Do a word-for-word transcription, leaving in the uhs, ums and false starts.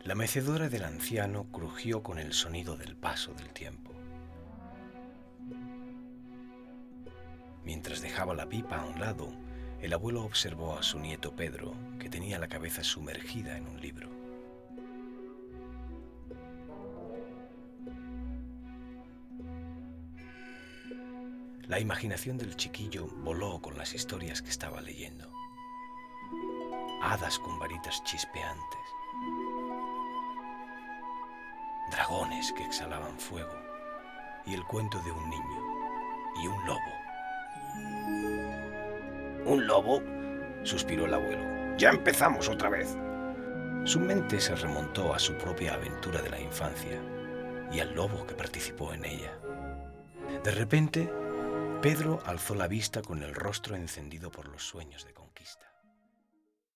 La mecedora del anciano crujió con el sonido del paso del tiempo. Mientras dejaba la pipa a un lado, el abuelo observó a su nieto Pedro, que tenía la cabeza sumergida en un libro. La imaginación del chiquillo voló con las historias que estaba leyendo. Hadas con varitas chispeantes, dragones que exhalaban fuego y el cuento de un niño y un lobo. ¿Un lobo?, suspiró el abuelo. Ya empezamos otra vez. Su mente se remontó a su propia aventura de la infancia y al lobo que participó en ella. De repente, Pedro alzó la vista con el rostro encendido por los sueños de conquista.